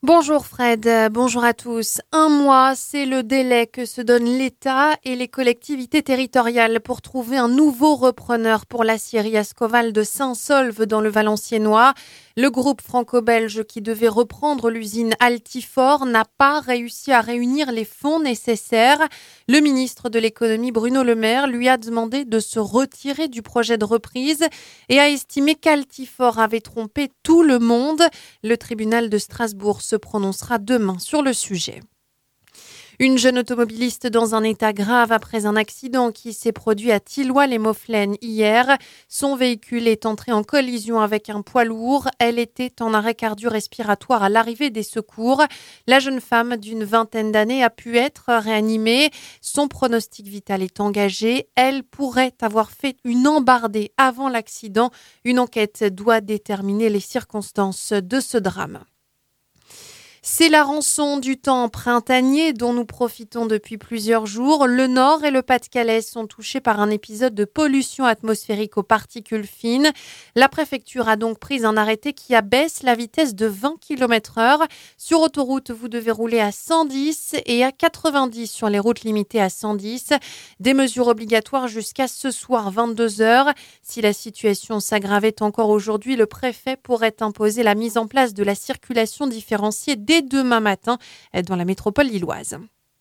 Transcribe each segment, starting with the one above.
Bonjour Fred, bonjour à tous. Un mois, c'est le délai que se donnent l'État et les collectivités territoriales pour trouver un nouveau repreneur pour l'aciérie Ascoval de Saint-Saulve dans le Valenciennois. Le groupe franco-belge qui devait reprendre l'usine Altifort n'a pas réussi à réunir les fonds nécessaires. Le ministre de l'économie Bruno Le Maire lui a demandé de se retirer du projet de reprise et a estimé qu'Altifort avait trompé tout le monde. Le tribunal de Strasbourg se prononcera demain sur le sujet. Une jeune automobiliste dans un état grave après un accident qui s'est produit à Thilloy-les-Mauflaines hier. Son véhicule est entré en collision avec un poids lourd. Elle était en arrêt cardio-respiratoire à l'arrivée des secours. La jeune femme d'une vingtaine d'années a pu être réanimée. Son pronostic vital est engagé. Elle pourrait avoir fait une embardée avant l'accident. Une enquête doit déterminer les circonstances de ce drame. C'est la rançon du temps printanier dont nous profitons depuis plusieurs jours. Le Nord et le Pas-de-Calais sont touchés par un épisode de pollution atmosphérique aux particules fines. La préfecture a donc pris un arrêté qui abaisse la vitesse de 20 km/h. Sur autoroute, vous devez rouler à 110 et à 90 sur les routes limitées à 110. Des mesures obligatoires jusqu'à ce soir 22h. Si la situation s'aggravait encore aujourd'hui, le préfet pourrait imposer la mise en place de la circulation différenciée dès demain matin dans la métropole lilloise.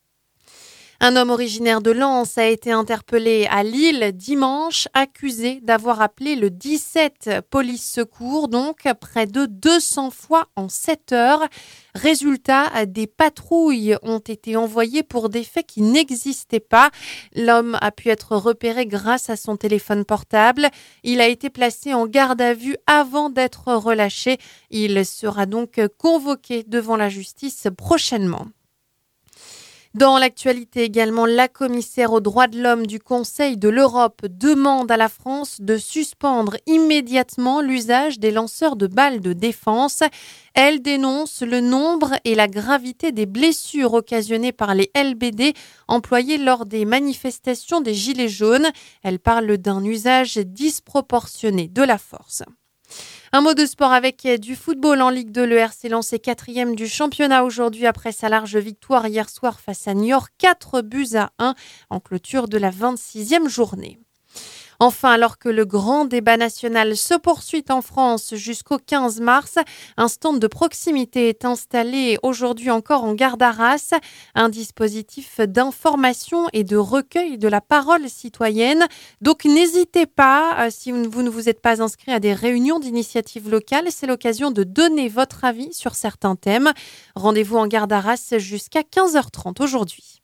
Un homme originaire de Lens a été interpellé à Lille dimanche, accusé d'avoir appelé le 17 police secours, donc près de 200 fois en 7 heures. Résultat, des patrouilles ont été envoyées pour des faits qui n'existaient pas. L'homme a pu être repéré grâce à son téléphone portable. Il a été placé en garde à vue avant d'être relâché. Il sera donc convoqué devant la justice prochainement. Dans l'actualité également, la commissaire aux droits de l'homme du Conseil de l'Europe demande à la France de suspendre immédiatement l'usage des lanceurs de balles de défense. Elle dénonce le nombre et la gravité des blessures occasionnées par les LBD employés lors des manifestations des Gilets jaunes. Elle parle d'un usage disproportionné de la force. Un mot de sport avec du football en Ligue 2. Le RC Lens est 4e du championnat aujourd'hui après sa large victoire hier soir face à Niort, 4-1 en clôture de la 26e journée. Enfin, alors que le grand débat national se poursuit en France jusqu'au 15 mars, un stand de proximité est installé aujourd'hui encore en gare d'Arras, un dispositif d'information et de recueil de la parole citoyenne. Donc n'hésitez pas, si vous ne vous êtes pas inscrit à des réunions d'initiatives locales, c'est l'occasion de donner votre avis sur certains thèmes. Rendez-vous en gare d'Arras jusqu'à 15h30 aujourd'hui.